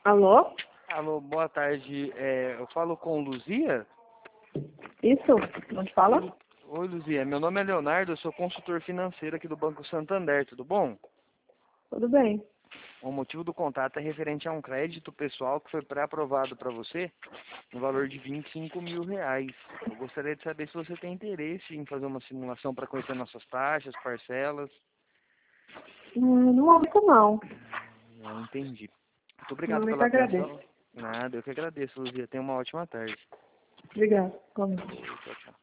Alô? Alô, boa tarde. Eu falo com Luzia? Isso? Onde fala? Oi, Luzia. Meu nome é Leonardo, eu sou consultor financeiro aqui do Banco Santander, tudo bom? Tudo bem. O motivo do contato é referente a um crédito pessoal que foi pré-aprovado para você no valor de R$ 25.000. Eu gostaria de saber se você tem interesse em fazer uma simulação para conhecer nossas taxas, parcelas. No momento não. Eu entendi. Muito No obrigado momento pela agradeço. atenção. Nada, eu que agradeço, Luzia. Tenha uma ótima tarde. Obrigada. Como? Tchau, tchau.